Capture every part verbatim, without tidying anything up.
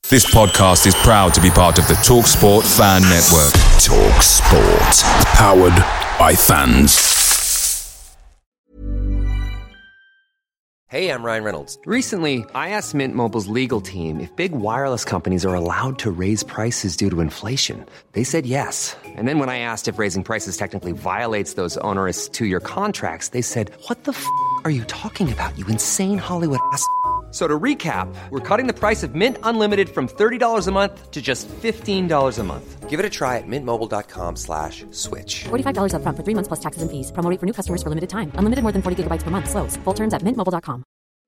This podcast is proud to be part of the TalkSport Fan Network. TalkSport. Powered by fans. Hey, I'm Ryan Reynolds. Recently, I asked Mint Mobile's legal team if big wireless companies are allowed to raise prices due to inflation. They said yes. And then when I asked if raising prices technically violates those onerous two-year contracts, they said, what the f*** are you talking about, you insane Hollywood ass f- So to recap, we're cutting the price of Mint Unlimited from thirty dollars a month to just fifteen dollars a month. Give it a try at mintmobile.com slash switch. forty-five dollars up front for three months plus taxes and fees. Promo rate for new customers for limited time. Unlimited more than forty gigabytes per month. Slows full terms at mint mobile dot com.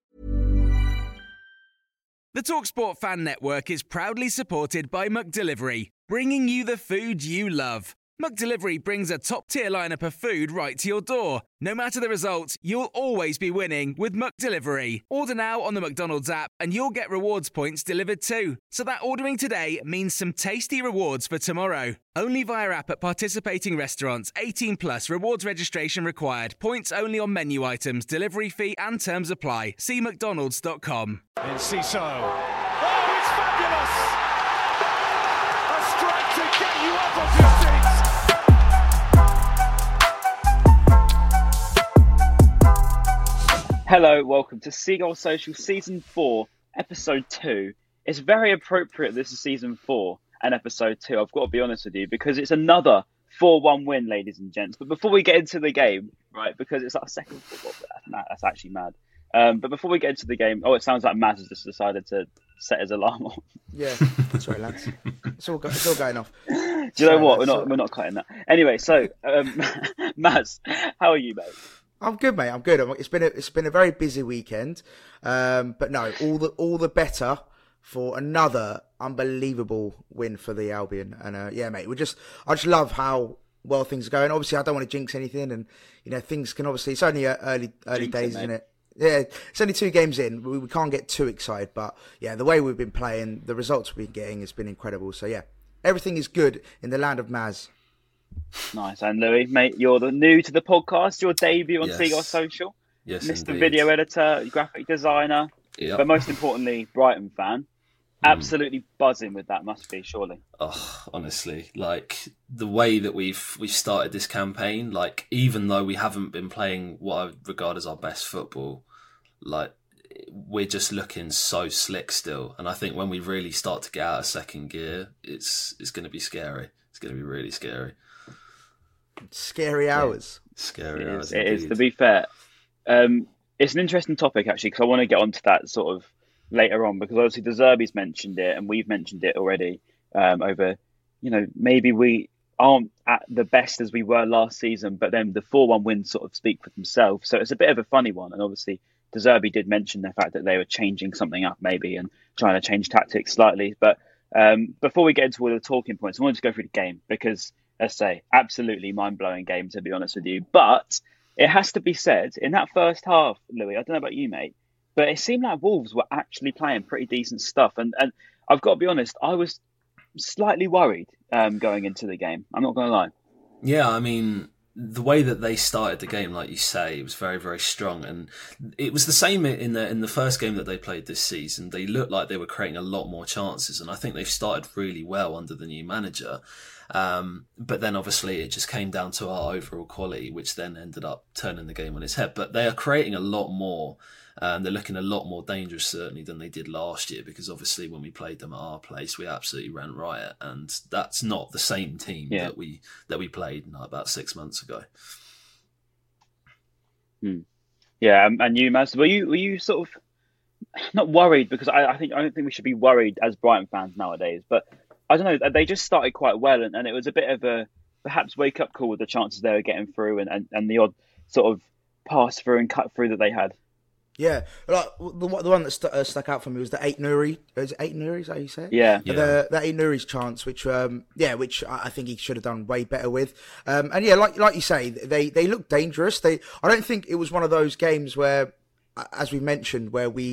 The TalkSport Fan Network is proudly supported by McDelivery, bringing you the food you love. McDelivery brings a top-tier lineup of food right to your door. No matter the result, you'll always be winning with McDelivery. Order now on the McDonald's app and you'll get rewards points delivered too. So that ordering today means some tasty rewards for tomorrow. Only via app at participating restaurants. eighteen plus rewards registration required. Points only on menu items. Delivery fee and terms apply. See mcdonalds dot com. In Cissé. Oh, it's fabulous! A strike to get you up off your seats. Hello, welcome to Seagull Social Season four, Episode two. It's very appropriate this is Season four and Episode two, I've got to be honest with you, because it's another four one win, ladies and gents. But before we get into the game, right, because it's our second football, that's actually mad. Um, but before we get into the game, oh, it sounds like Maz has just decided to set his alarm on. Yeah, sorry, lads. It's all, go- it's all going off. Do you sorry, know what? We're lads, not, we're not cutting that. Anyway, so, um, Maz, how are you, mate? I'm good, mate. I'm good. It's been a, it's been a very busy weekend, um, but no, all the all the better for another unbelievable win for the Albion. And uh, yeah, mate, we just I just love how well things are going. Obviously, I don't want to jinx anything, and you know things can obviously it's only uh, early early Jinx days, it, isn't it? Yeah, it's only two games in. We, we can't get too excited, but yeah, the way we've been playing, the results we've been getting has been incredible. So yeah, everything is good in the land of Maz. Nice. And Louis, mate, you're the new to the podcast, your debut on Yes. Seagull Social. Yes, Mister indeed. Video Editor, graphic designer, Yep. but most importantly, Brighton fan. Absolutely buzzing with that, must be, surely. Oh, honestly, like the way that we've we've started this campaign, like even though we haven't been playing what I regard as our best football, like we're just looking so slick still. And I think when we really start to get out of second gear, it's it's going to be scary. It's going to be really scary. Scary hours. Scary It hours. is, it is, indeed. to be fair. Um, it's an interesting topic, actually, because I want to get onto that sort of later on, because obviously the Zerbi's mentioned it, and we've mentioned it already um, over, you know, maybe we aren't at the best as we were last season, but then the four one wins sort of speak for themselves. So it's a bit of a funny one, and obviously De Zerbi did mention the fact that they were changing something up maybe and trying to change tactics slightly. But um, before we get into all the talking points, I wanted to go through the game because, let's say, absolutely mind-blowing game, to be honest with you. But it has to be said, in that first half, Louis, I don't know about you, mate, but it seemed like Wolves were actually playing pretty decent stuff. And, and I've got to be honest, I was slightly worried um, going into the game. I'm not going to lie. Yeah, I mean, the way that they started the game, like you say, it was very, very strong. And it was the same in the in the first game that they played this season. They looked like they were creating a lot more chances. And I think they've started really well under the new manager. Um, but then obviously it just came down to our overall quality, which then ended up turning the game on its head. But they are creating a lot more. Um, they're looking a lot more dangerous, certainly, than they did last year, because obviously when we played them at our place, we absolutely ran riot, and that's not the same team Yeah. that we that we played like, about six months ago. Hmm. Yeah, um, and you, Maz, were you were you sort of not worried? Because I, I think I don't think we should be worried as Brighton fans nowadays. But I don't know, they just started quite well, and, and it was a bit of a perhaps wake up call with the chances they were getting through, and, and, and the odd sort of pass through and cut through that they had. Yeah, like the the one that st- uh, stuck out for me was the eight Nuri. Is it eight Nuri? Is that how you say it? Yeah, Yeah. The the eight Nuri's chance, which um yeah, which I I think he should have done way better with. Um and yeah, like like you say, they they look dangerous. They I don't think it was one of those games where, as we mentioned, where we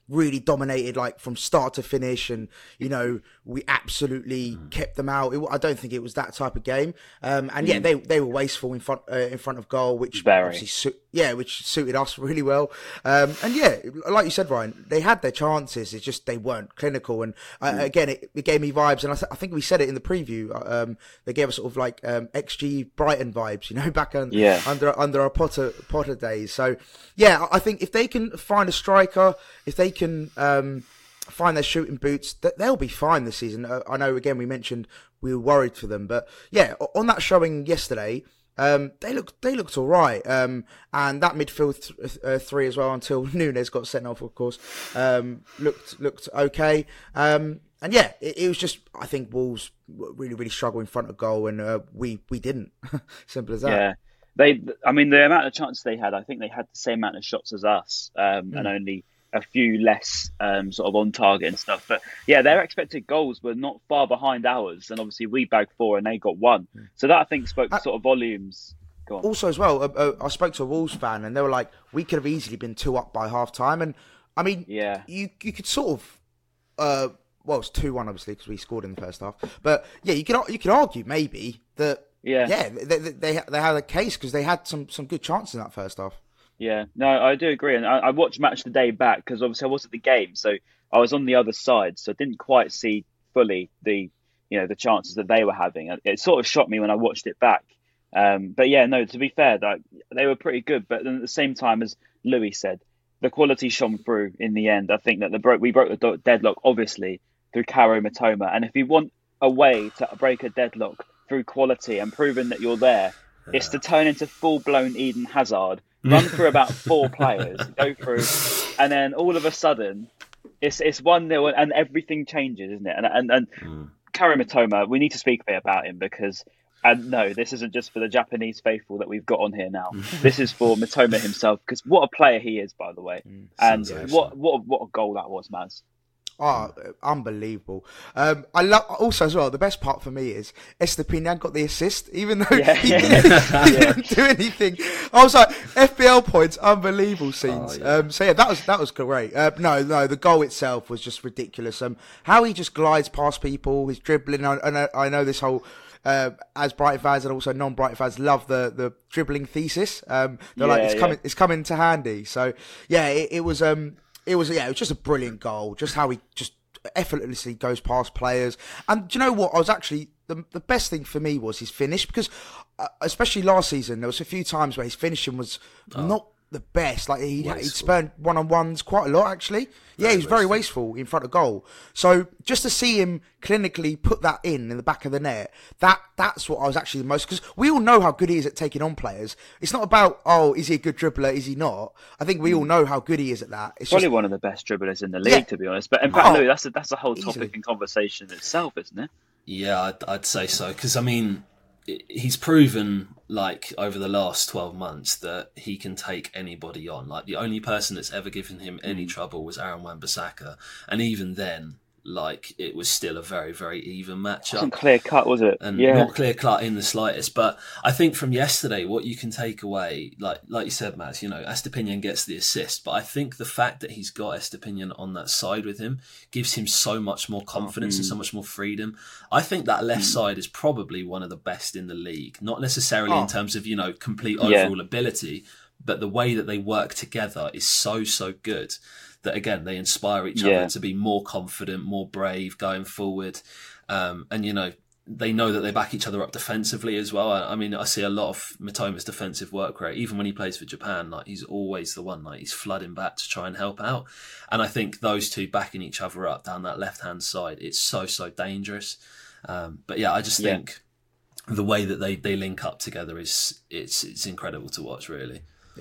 really dominated like from start to finish, and you know we absolutely mm. kept them out. It, I don't think it was that type of game. Um, and mm. yeah, they they were wasteful in front uh, in front of goal, which Very. obviously su- yeah, which suited us really well. Um, and yeah, like you said, Ryan, they had their chances. It's just they weren't clinical. And uh, mm. again, it, it gave me vibes, and I, th- I think we said it in the preview. Um, they gave us sort of like um, X G Brighton vibes, you know, back on, yeah. under under our Potter Potter days. So yeah, I think if they can find a striker, if they can um, find their shooting boots, they'll be fine this season. Uh, I know, again, we mentioned we were worried for them, but yeah, on that showing yesterday, um, they looked they looked all right, um, and that midfield th- uh, three as well, until Nunes got sent off, of course, um, looked looked okay. Um, and yeah, it, it was just, I think Wolves really really struggled in front of goal, and uh, we we didn't. Simple as that. Yeah. They, I mean, the amount of chances they had, I think they had the same amount of shots as us, um, mm. and only a few less um, sort of on target and stuff. But yeah, their expected goals were not far behind ours, and obviously we bagged four and they got one. Mm. So that, I think, spoke uh, sort of volumes. Go on. Also, as well, uh, uh, I spoke to a Wolves fan, and they were like, "We could have easily been two up by half time." And I mean, yeah, you you could sort of. Uh, well, it's two one obviously because we scored in the first half. But yeah, you could you could argue maybe that. Yeah, yeah, they they they had a case because they had some, some good chances in that first half. Yeah, no, I do agree, and I, I watched Match of the Day back because obviously I was at the game, so I was on the other side, so I didn't quite see fully the you know the chances that they were having. It sort of shocked me when I watched it back. Um, but yeah, no, to be fair, like, they were pretty good, but then at the same time, as Louis said, the quality shone through in the end. I think that the bro- we broke the deadlock obviously through Kaoru Mitoma, and if you want a way to break a deadlock through quality and proving that you're there, yeah. it's to turn into full-blown Eden Hazard, run through about four players, go through, and then all of a sudden, it's it's one nil and everything changes, isn't it? And and and mm. Kaoru Mitoma, we need to speak a bit about him because, and no, this isn't just for the Japanese faithful that we've got on here now. This is for Mitoma himself, because what a player he is, by the way, mm, and what what what a goal that was, Maz. Oh, unbelievable. Um, I love also as well, the best part for me is Estupiñán got the assist, even though yeah, he, yeah. didn't, he yeah. didn't do anything. I was like, F B L points, unbelievable scenes. Oh, yeah. Um, so yeah, that was that was great. Uh, no, no, the goal itself was just ridiculous. Um, how he just glides past people, his dribbling, and I, I know this whole... Uh, as Brighton fans and also non-Brighton fans love the, the dribbling thesis. Um, they're yeah, like, it's yeah. coming, it's coming to handy. So yeah, it, it was... Um, It was yeah, it was just a brilliant goal. Just how he just effortlessly goes past players. And do you know what? I was actually the the best thing for me was his finish, because uh, especially last season there was a few times where his finishing was oh. not the best. Like he he'd spurned one on ones quite a lot actually. Yeah, he was very wasteful in front of goal. So just to see him clinically put that in in the back of the net, that that's what I was actually the most, because we all know how good he is at taking on players. It's not about, oh, is he a good dribbler? Is he not? I think we all know how good he is at that. It's probably just, one of the best dribblers in the league, yeah. to be honest. But in fact, oh, Lou, that's a, that's a whole topic easily. and conversation itself, isn't it? Yeah, I'd, I'd say so, because I mean, he's proven, like, over the last twelve months that he can take anybody on. Like, the only person that's ever given him any mm. trouble was Aaron Wan-Bissaka. And even then, like, it was still a very, very even matchup. It wasn't clear cut, was it? And yeah. not clear cut in the slightest. But I think from yesterday, what you can take away, like like you said, Maz, you know, Estupiñán gets the assist. But I think the fact that he's got Estupiñán on that side with him gives him so much more confidence mm. and so much more freedom. I think that left mm. side is probably one of the best in the league. Not necessarily oh. in terms of, you know, complete overall yeah. ability, but the way that they work together is so, so good. That again, they inspire each yeah. other to be more confident, more brave going forward. Um, and, you know, they know that they back each other up defensively as well. I, I mean, I see a lot of Mitoma's defensive work rate, even when he plays for Japan, like he's always the one, like he's flooding back to try and help out. And I think those two backing each other up down that left-hand side, it's so, so dangerous. Um, but yeah, I just yeah. think the way that they, they link up together is, it's, it's incredible to watch, really. Yeah.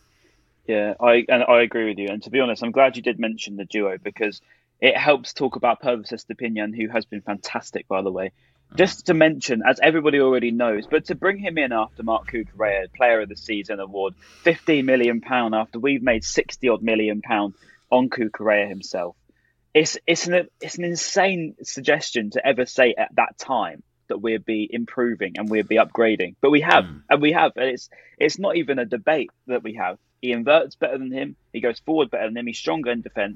Yeah, I and I agree with you. And to be honest, I'm glad you did mention the duo, because it helps talk about Pervis Estupiñán, who has been fantastic, by the way. Mm. Just to mention, as everybody already knows, but to bring him in after Marc Cucurella, Player of the Season award, fifteen million pounds after we've made sixty odd million pounds on Cucurella himself. It's it's an it's an insane suggestion to ever say at that time that we'd be improving and we'd be upgrading, but we have, mm. and we have. And it's it's not even a debate that we have. He inverts better than him. He goes forward better than him. He's stronger in defence.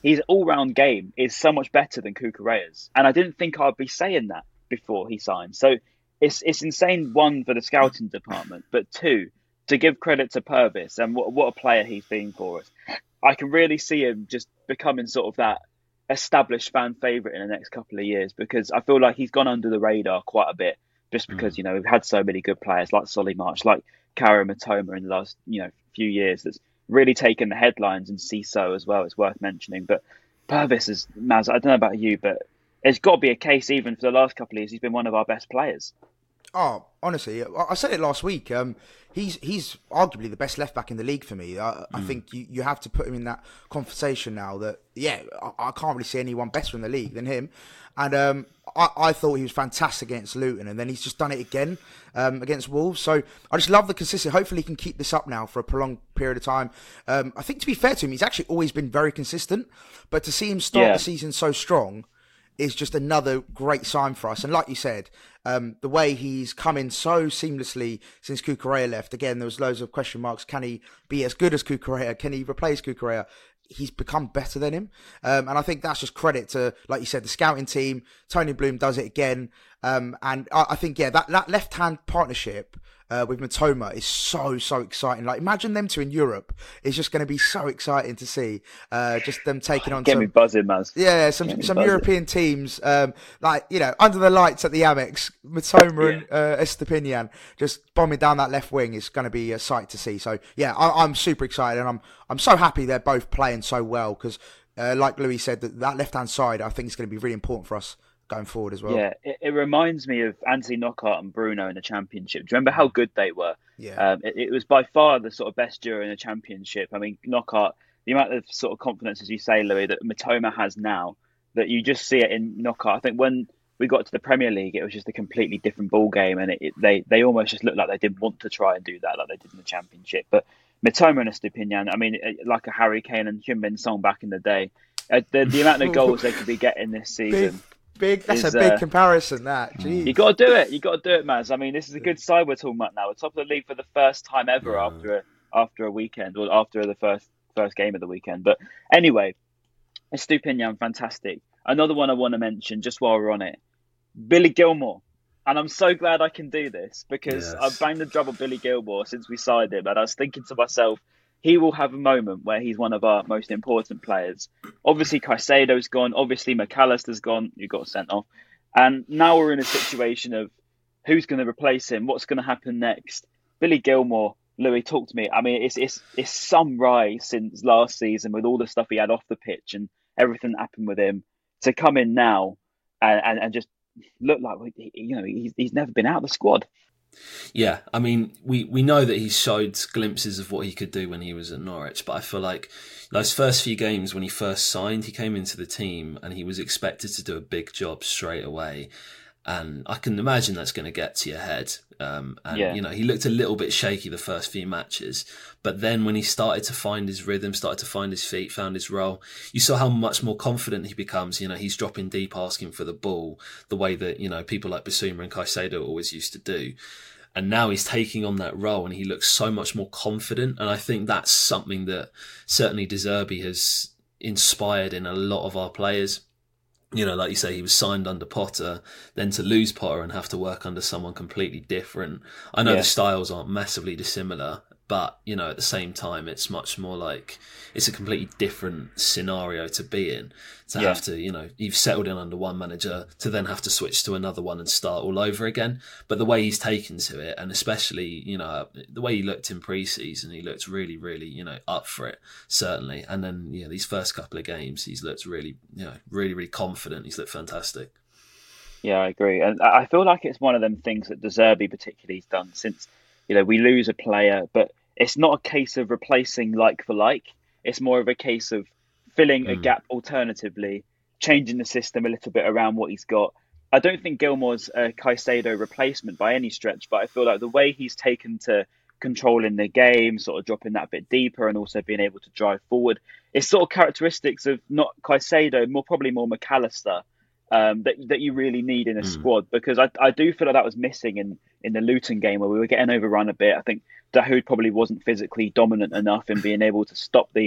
his all-round game is so much better than Cucurella's. And I didn't think I'd be saying that before he signed. So it's it's insane, one, for the scouting department, but two, to give credit to Purvis and what, what a player he's been for us. I can really see him just becoming sort of that established fan favourite in the next couple of years, because I feel like he's gone under the radar quite a bit just because, mm. you know, we've had so many good players like Solly March, like Kaoru Mitoma in the last, you know, few years that's really taken the headlines, and Ciso as well, it's worth mentioning. But Purvis is, Maz, I don't know about you, but it's got to be a case even for the last couple of years, he's been one of our best players. Oh, honestly, I said it last week. Um, he's he's arguably the best left back in the league for me. I, mm. I think you, you have to put him in that conversation now. That yeah, I, I can't really see anyone better in the league than him. And um, I, I thought he was fantastic against Luton, and then he's just done it again um, against Wolves. So I just love the consistency. Hopefully, he can keep this up now for a prolonged period of time. Um, I think, to be fair to him, he's actually always been very consistent. But to see him start yeah. the season so strong is just another great sign for us. And like you said, um, the way he's come in so seamlessly since Cucurella left, again, there was loads of question marks. Can he be as good as Cucurella? Can he replace Cucurella? He's become better than him. Um, and I think that's just credit to, like you said, the scouting team. Tony Bloom does it again. Um, and I, I think, yeah, that, that left-hand partnership uh, with Mitoma is so, so exciting. Like, imagine them two in Europe. It's just going to be so exciting to see. Uh, just them taking on Get some... me buzzing, Maz. Yeah, some some European teams, um, like, you know, under the lights at the Amex, Mitoma yeah. and uh, Estepinian just bombing down that left wing is going to be a sight to see. So, yeah, I, I'm super excited, and I'm I'm so happy they're both playing so well, because, uh, like Louis said, that, that left-hand side, I think, is going to be really important for us going forward as well. Yeah, it, it reminds me of Anthony Knockaert and Bruno in the Championship. Do you remember how good they were? Yeah. Um, it, it was by far the sort of best duo in the Championship. I mean, Knockaert, the amount of sort of confidence, as you say, Louis, that Mitoma has now, that you just see it in Knockaert. I think when we got to the Premier League, it was just a completely different ball game, and it, it, they they almost just looked like they didn't want to try and do that like they did in the Championship. But Mitoma and Estepinian, I mean, like a Harry Kane and Heung-min Son back in the day, uh, the, the amount of goals they could be getting this season. Big, big that's is, a big uh, comparison, that. Jeez. You got to do it. You got to do it, Maz. I mean, this is a good side we're talking about now. We're top of the league for the first time ever yeah. after a, after a weekend, or after the first first game of the weekend. But anyway, Estepinian, fantastic. Another one I want to mention, just while we're on it, Billy Gilmour. And I'm so glad I can do this, because yes. I've banged the drum of Billy Gilmour since we signed him. And I was thinking to myself, he will have a moment where he's one of our most important players. Obviously, Caicedo's gone. Obviously, McAllister's gone. You got sent off. And now we're in a situation of who's going to replace him? What's going to happen next? Billy Gilmour, Louis, talk to me. I mean, it's it's it's some rise since last season with all the stuff he had off the pitch and everything that happened with him, to come in now and, and, and just look like, you know, he's, he's never been out of the squad. Yeah, I mean, we, we know that he showed glimpses of what he could do when he was at Norwich, but I feel like those first few games when he first signed, he came into the team and he was expected to do a big job straight away. And I can imagine that's going to get to your head. Um, and, yeah. you know, he looked a little bit shaky the first few matches. But then when he started to find his rhythm, started to find his feet, found his role, you saw how much more confident he becomes. You know, he's dropping deep, asking for the ball, the way that, you know, people like Bissouma and Caicedo always used to do. And now he's taking on that role and he looks so much more confident. And I think that's something that certainly De Zerbi has inspired in a lot of our players. You know, like you say, he was signed under Potter, then to lose Potter and have to work under someone completely different. I know yeah. the styles aren't massively dissimilar, but, you know, at the same time, it's much more like it's a completely different scenario to be in. To yeah. have to, you know, you've settled in under one manager to then have to switch to another one and start all over again. But the way he's taken to it, and especially, you know, the way he looked in pre-season, he looked really, really, you know, up for it, certainly. And then, you know, these first couple of games, he's looked really, you know, really, really confident. He's looked fantastic. Yeah, I agree. And I feel like it's one of them things that De Zerbi particularly has done since, you know, we lose a player, but it's not a case of replacing like for like. It's more of a case of filling mm. a gap alternatively, changing the system a little bit around what he's got. I don't think Gilmour's a Caicedo replacement by any stretch, but I feel like the way he's taken to controlling the game, sort of dropping that a bit deeper and also being able to drive forward, it's sort of characteristics of not Caicedo, more probably more McAllister, um, that that you really need in a mm. squad, because I, I do feel like that was missing in, in the Luton game where we were getting overrun a bit. I think Dahoud probably wasn't physically dominant enough in being able to stop the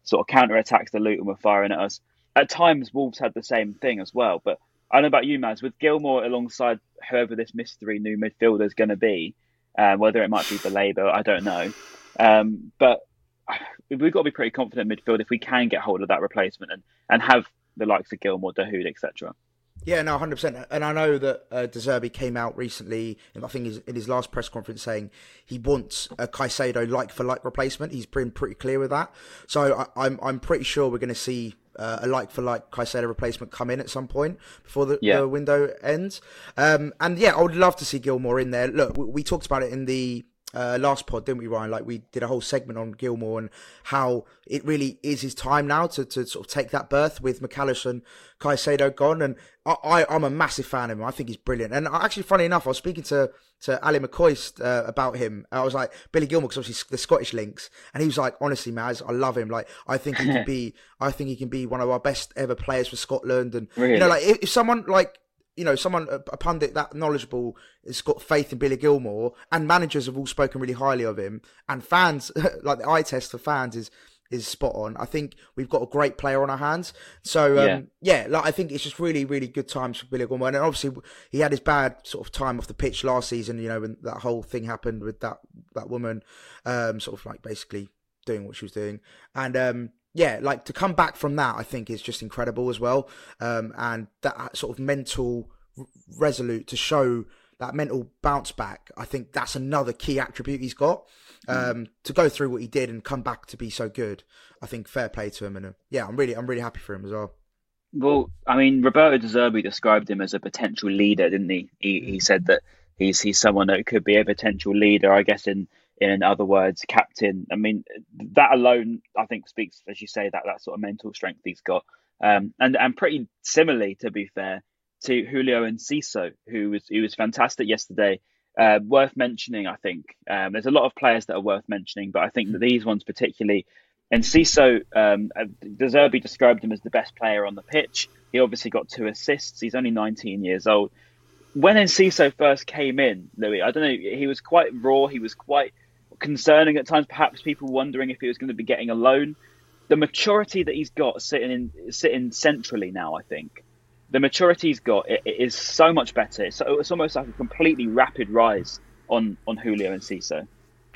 sort of counter-attacks that Luton were firing at us. At times, Wolves had the same thing as well. But I don't know about you, Maz, with Gilmour alongside whoever this mystery new midfielder is going to be, uh, whether it might be Baleba, I don't know. Um, but we've got to be pretty confident in midfield if we can get hold of that replacement and, and have the likes of Gilmour, Dahoud, et cetera. Yeah, no, one hundred percent. And I know that uh, De Zerbi came out recently, I think he's, in his last press conference, saying he wants a Caicedo like-for-like replacement. He's been pretty clear with that. So I, I'm I'm pretty sure we're going to see uh, a like-for-like Caicedo replacement come in at some point before the, yeah. the window ends. Um, and yeah, I would love to see Gilmour in there. Look, we, we talked about it in the Uh, last pod, didn't we, Ryan? Like, we did a whole segment on Gilmour and how it really is his time now to, to sort of take that berth with McAllister and Caicedo gone. And I, I, I'm a massive fan of him. I think he's brilliant. And actually, funny enough, I was speaking to, to Ali McCoist uh, about him. I was like, Billy Gilmour, because obviously the Scottish links. And he was like, honestly, Maz, I love him. Like, I think he can be, I think he can be one of our best ever players for Scotland. And, really? you know, like, if, if someone like, you know, someone, a pundit that knowledgeable has got faith in Billy Gilmour, and managers have all spoken really highly of him, and fans, like the eye test for fans is is spot on. I think we've got a great player on our hands. So, um, yeah. yeah, like I think it's just really, really good times for Billy Gilmour. And obviously he had his bad sort of time off the pitch last season, you know, when that whole thing happened with that, that woman, um, sort of like basically doing what she was doing. And, um, yeah, like to come back from that, I think is just incredible as well. Um, and that sort of mental resolute to show that mental bounce back, I think that's another key attribute he's got. Um, mm. To go through what he did and come back to be so good, I think fair play to him. And uh, yeah, I'm really, I'm really happy for him as well. Well, I mean, Roberto De Zerbi described him as a potential leader, didn't he? He, he said that he's he's someone that could be a potential leader, I guess, in in other words, captain. I mean, that alone, I think, speaks, as you say, that that sort of mental strength he's got. Um, and and pretty similarly, to be fair, to Julio Enciso, who was who was fantastic yesterday. Uh, worth mentioning, I think. Um, there's a lot of players that are worth mentioning, but I think that these ones particularly, Enciso, um, De Zerbi described him as the best player on the pitch. He obviously got two assists. He's only nineteen years old. When Enciso first came in, Louis, I don't know, he was quite raw. He was quite concerning at times. Perhaps people wondering if he was going to be getting a loan. The maturity that he's got sitting in sitting centrally now, I think. The maturity he's got it, it is so much better. It's, it's almost like a completely rapid rise on, on Julio Enciso.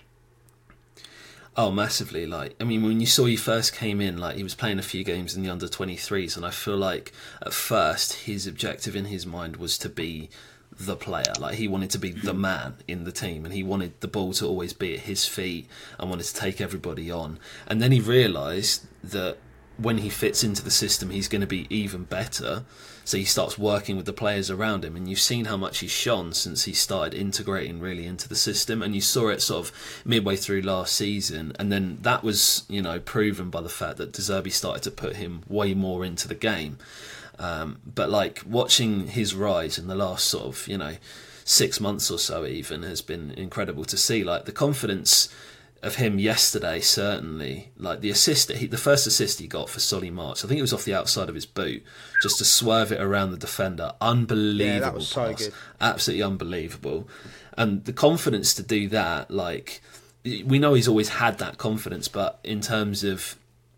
Oh, massively. Like, I mean, when you saw he first came in, like, he was playing a few games in the under twenty-threes, and I feel like at first his objective in his mind was to be the player. Like, he wanted to be the man in the team, and he wanted the ball to always be at his feet and wanted to take everybody on. And then he realised that when he fits into the system, he's going to be even better. So he starts working with the players around him, and you've seen how much he's shone since he started integrating really into the system. And you saw it sort of midway through last season, and then that was, you know, proven by the fact that De Zerbi started to put him way more into the game. Um, but like watching his rise in the last sort of, you know, six months or so even has been incredible to see. Like the confidence of him yesterday, certainly, like the assist that he, the first assist he got for Solly March, I think it was off the outside of his boot, just to swerve it around the defender. Unbelievable. Yeah, that was so good. Absolutely unbelievable. And the confidence to do that, like, we know he's always had that confidence, but in terms of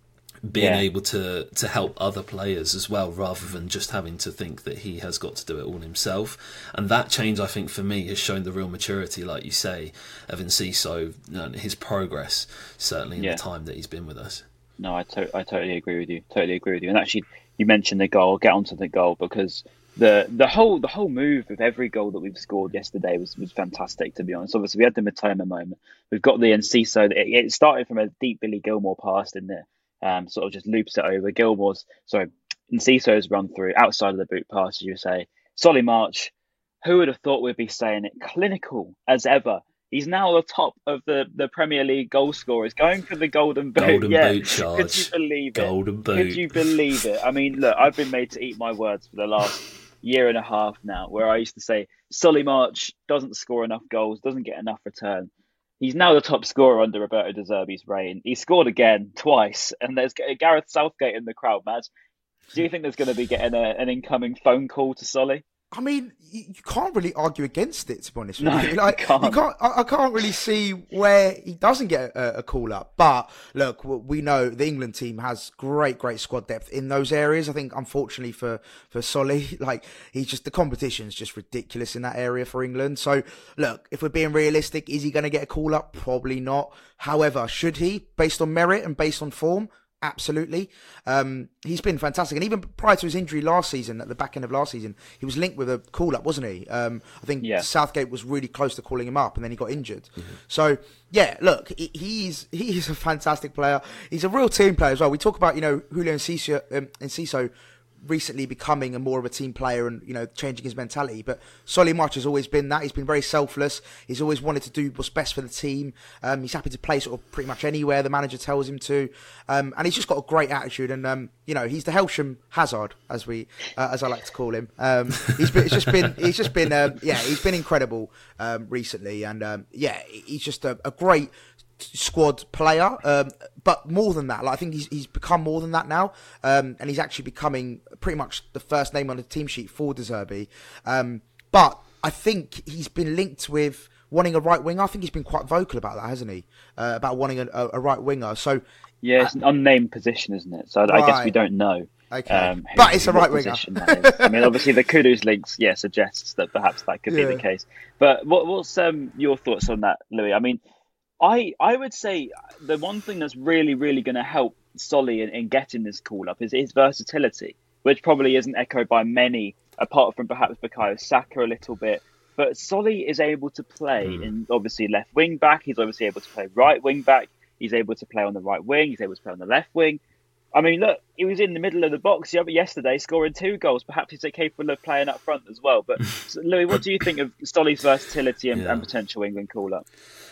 being yeah. able to to help other players as well, rather than just having to think that he has got to do it all himself. And that change, I think, for me, has shown the real maturity, like you say, of Enciso, and his progress, certainly in yeah. the time that he's been with us. No, I, to- I totally agree with you. Totally agree with you. And actually, you mentioned the goal. Get onto the goal, because the the whole the whole move of every goal that we've scored yesterday was, was fantastic, to be honest. Obviously, we had the Matoma moment. We've got the Enciso. It, it started from a deep Billy Gilmour pass, didn't it? Um, sort of just loops it over. Gilmour's, sorry, Enciso's run through outside of the boot pass, as you say. Solly March, who would have thought we'd be saying it? Clinical as ever. He's now the top of the, the Premier League goal scorers, going for the golden boot. Golden yeah. boot charge. Could you believe it? Golden boot. Could you believe it? I mean, look, I've been made to eat my words for the last year and a half now, where I used to say Solly March doesn't score enough goals, doesn't get enough return. He's now the top scorer under Roberto De Zerbi's reign. He scored again twice, and there's Gareth Southgate in the crowd, Mads. Do you think there's going to be getting a, an incoming phone call to Solly? I mean, you, you can't really argue against it, to be honest with No, you. Like, you can't. You can't I, I can't really see where he doesn't get a, a call up. But look, we know the England team has great, great squad depth in those areas. I think, unfortunately for for Solly, like he's just the competition's just ridiculous in that area for England. So look, if we're being realistic, is he going to get a call up? Probably not. However, should he, based on merit and based on form? Absolutely. Um, he's been fantastic. And even prior to his injury last season, at the back end of last season, he was linked with a call-up, wasn't he? Um, I think yeah. Southgate was really close to calling him up, and then he got injured. Mm-hmm. So, yeah, look, he, he's he's a fantastic player. He's a real team player as well. We talk about, you know, Julian Enciso, um, Enciso recently becoming a more of a team player and, you know, changing his mentality. But Solly March has always been that. He's been very selfless. He's always wanted to do what's best for the team. Um, he's happy to play sort of pretty much anywhere the manager tells him to. Um, and he's just got a great attitude. And, um, you know, he's the Helsham Hazard, as we, uh, as I like to call him. Um, he's been, it's just been, he's just been, um, yeah, he's been incredible, um, recently. And, um, yeah, he's just a, a great squad player, um, but more than that, like I think he's he's become more than that now, um, and he's actually becoming pretty much the first name on the team sheet for De Zerbi. Um, but I think he's been linked with wanting a right winger. I think he's been quite vocal about that, hasn't he? Uh, about wanting a, a right winger. So yeah, it's an unnamed position, isn't it? So right. I guess we don't know. Okay, um, but it's a right winger. I mean, obviously the Kudus links, yeah, suggests that perhaps that could yeah. be the case. But what, what's um, your thoughts on that, Louis? I mean, I I would say the one thing that's really, really going to help Solly in, in getting this call-up is his versatility, which probably isn't echoed by many, apart from perhaps Bukayo Saka a little bit. But Solly is able to play mm. in, obviously, left wing-back. He's obviously able to play right wing-back. He's able to play on the right wing. He's able to play on the left wing. I mean, look, he was in the middle of the box yesterday scoring two goals. Perhaps he's capable of playing up front as well. But, so, Louis, what do you think of Solly's versatility and, yeah. and potential England call-up?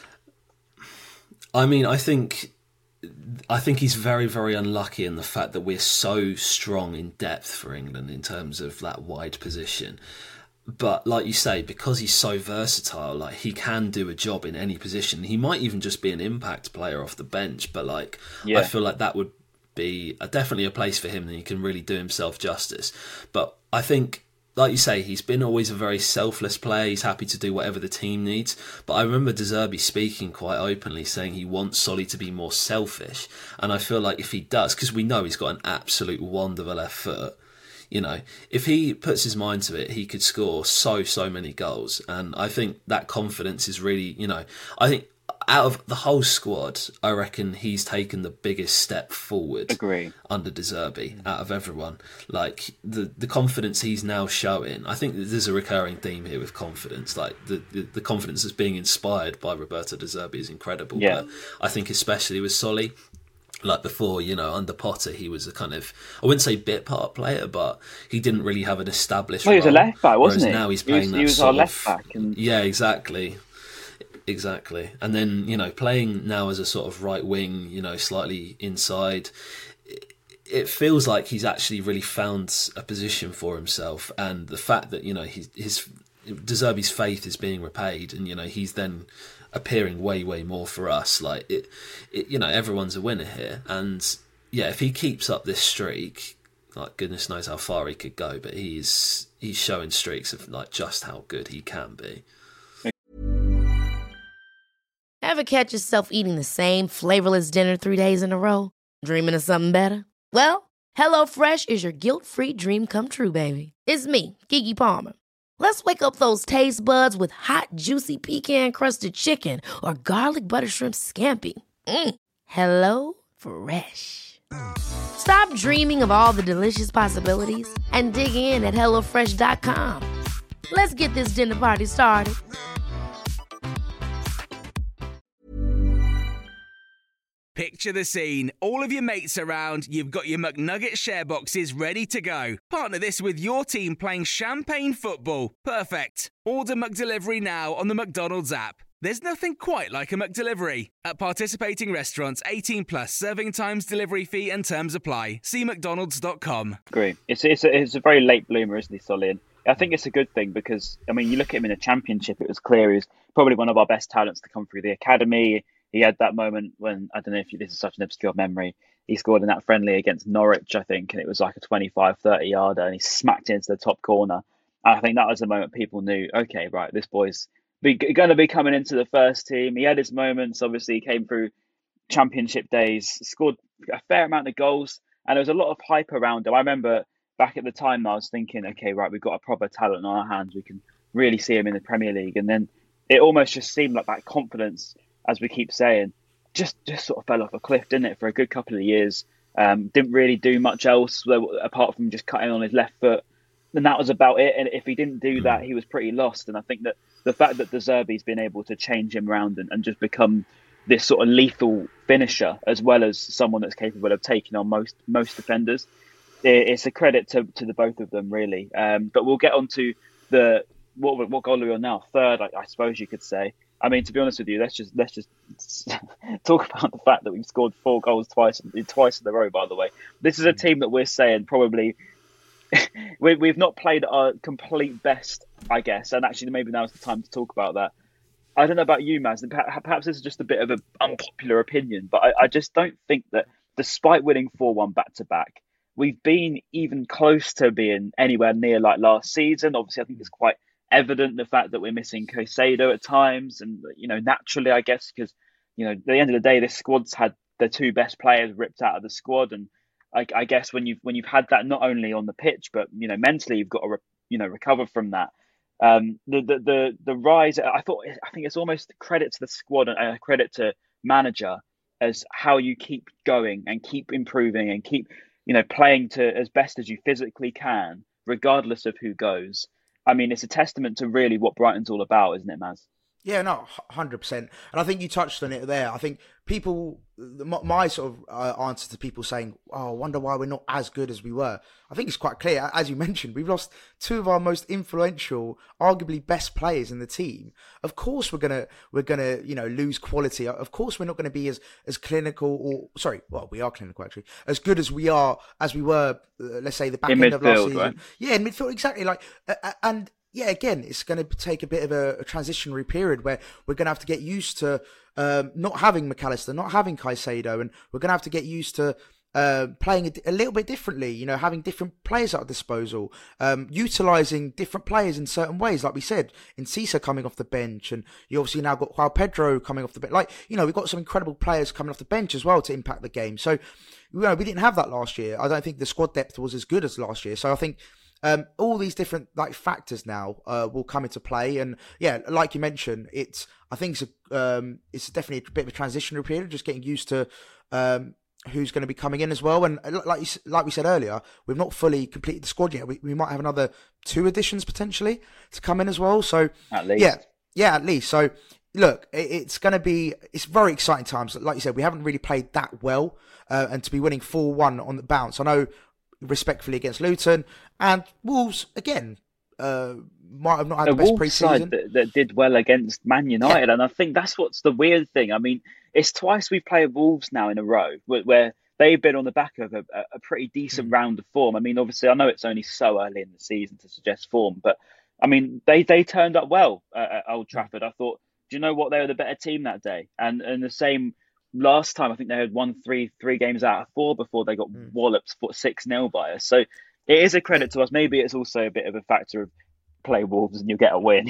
I mean, I think I think he's very, very unlucky in the fact that we're so strong in depth for England in terms of that wide position. But like you say, because he's so versatile, like he can do a job in any position. He might even just be an impact player off the bench. But like, yeah. I feel like that would be a, definitely a place for him, and he can really do himself justice. But I think, like you say, he's been always a very selfless player. He's happy to do whatever the team needs. But I remember De Zerbi speaking quite openly, saying he wants Solly to be more selfish. And I feel like if he does, because we know he's got an absolute wand of a left foot, you know, if he puts his mind to it, he could score so, so many goals. And I think that confidence is really, you know, I think out of the whole squad, I reckon he's taken the biggest step forward. Agree. Under De Zerbi, out of everyone. Like, the, the confidence he's now showing, I think there's a recurring theme here with confidence. Like, the, the, the confidence that's being inspired by Roberto De Zerbi is incredible. Yeah. But I think especially with Solly, like before, you know, under Potter, he was a kind of, I wouldn't say bit part player, but he didn't really have an established well, he was role, a left back, wasn't he? Now he's playing he was, that he was sort our of, left back. And... Yeah, exactly. Exactly. And then, you know, playing now as a sort of right wing, you know, slightly inside, it, it feels like he's actually really found a position for himself. And the fact that, you know, his, his De Zerbi's faith is being repaid, and, you know, he's then appearing way, way more for us. Like, it, it you know, everyone's a winner here. And, yeah, if he keeps up this streak, like, goodness knows how far he could go, but he's he's showing streaks of, like, just how good he can be. Ever catch yourself eating the same flavorless dinner three days in a row? Dreaming of something better? Well, HelloFresh is your guilt-free dream come true, baby. It's me, Keke Palmer. Let's wake up those taste buds with hot, juicy pecan-crusted chicken or garlic butter shrimp scampi. Mm. Hello Fresh. Stop dreaming of all the delicious possibilities and dig in at hello fresh dot com. Let's get this dinner party started. Picture the scene. All of your mates around, you've got your McNugget share boxes ready to go. Partner this with your team playing champagne football. Perfect. Order McDelivery now on the McDonald's app. There's nothing quite like a McDelivery. At participating restaurants, eighteen plus, serving times, delivery fee and terms apply. See mcdonalds dot com. Agree. It's, it's, a, it's a very late bloomer, isn't he, Solly? And I think it's a good thing because, I mean, you look at him in the Championship, it was clear he was probably one of our best talents to come through the academy. He had that moment when, I don't know if this is such an obscure memory, he scored in that friendly against Norwich, I think, and it was like a twenty-five, thirty yarder, and he smacked it into the top corner. And I think that was the moment people knew, okay, right, this boy's be, going to be coming into the first team. He had his moments. Obviously, he came through championship days, scored a fair amount of goals, and there was a lot of hype around him. I remember back at the time, I was thinking, okay, right, we've got a proper talent on our hands. We can really see him in the Premier League. And then it almost just seemed like that confidence, as we keep saying, just just sort of fell off a cliff, didn't it, for a good couple of years. Um, didn't really do much else apart from just cutting on his left foot. And that was about it. And if he didn't do that, he was pretty lost. And I think that the fact that De Zerbi's been able to change him around and, and just become this sort of lethal finisher, as well as someone that's capable of taking on most most defenders, it, it's a credit to, to the both of them, really. Um, but we'll get on to the what what goal are we on now? Third, I, I suppose you could say. I mean, to be honest with you, let's just let's just talk about the fact that we've scored four goals twice twice in a row. By the way, this is a team that we're saying probably we, we've not played our complete best, I guess, and actually maybe now's the time to talk about that. I don't know about you, Maz. Perhaps this is just a bit of an unpopular opinion, but I, I just don't think that, despite winning four one back to back, we've been even close to being anywhere near like last season. Obviously, I think it's quite evident the fact that we're missing Caicedo at times, and you know, naturally, I guess, because you know, at the end of the day, this squad's had the two best players ripped out of the squad, and I, I guess when you've when you've had that not only on the pitch, but you know, mentally, you've got to re, you know recover from that. Um, the, the the the rise, I thought, I think it's almost a credit to the squad and a credit to manager as how you keep going and keep improving and keep you know playing to as best as you physically can, regardless of who goes. I mean, it's a testament to really what Brighton's all about, isn't it, Maz? Yeah, no, one hundred percent. And I think you touched on it there. I think people, my sort of uh, answer to people saying, oh, I wonder why we're not as good as we were. I think it's quite clear. As you mentioned, we've lost two of our most influential, arguably best players in the team. Of course, we're going to, we're going to, you know, lose quality. Of course, we're not going to be as, as clinical or, sorry, well, we are clinical actually, as good as we are, as we were, uh, let's say the back in end midfield, of last season. Right? Yeah, in midfield, exactly. Like, uh, and, yeah, again, it's going to take a bit of a, a transitionary period where we're going to have to get used to um, not having McAllister, not having Caicedo, and we're going to have to get used to uh, playing a, a little bit differently, you know, having different players at our disposal, um, utilising different players in certain ways, like we said, Encisa coming off the bench, and you obviously now got João Pedro coming off the bench. Like, you know, we've got some incredible players coming off the bench as well to impact the game. So, you know, we didn't have that last year. I don't think the squad depth was as good as last year. So I think Um, all these different like factors now uh, will come into play, and yeah, like you mentioned, it's I think it's a, um, it's definitely a bit of a transitionary period, just getting used to um, who's going to be coming in as well. And like you, like we said earlier, we've not fully completed the squad yet. We, we might have another two additions potentially to come in as well. So at least, yeah, yeah, at least. So look, it, it's going to be it's very exciting times. Like you said, we haven't really played that well, uh, and to be winning four one on the bounce, I know. Respectfully against Luton, and Wolves again uh, might have not had the, the best Wolves pre-season. Side that, that did well against Man United, yeah. And I think that's what's the weird thing. I mean, it's twice we've played Wolves now in a row where, where they've been on the back of a, a pretty decent mm. round of form. I mean, obviously, I know it's only so early in the season to suggest form, but I mean, they they turned up well at, at Old Trafford. I thought, do you know what? They were the better team that day, and and the same. Last time, I think they had won three three games out of four before they got mm. walloped six nil by us. So it is a credit to us. Maybe it's also a bit of a factor of play Wolves and you get a win.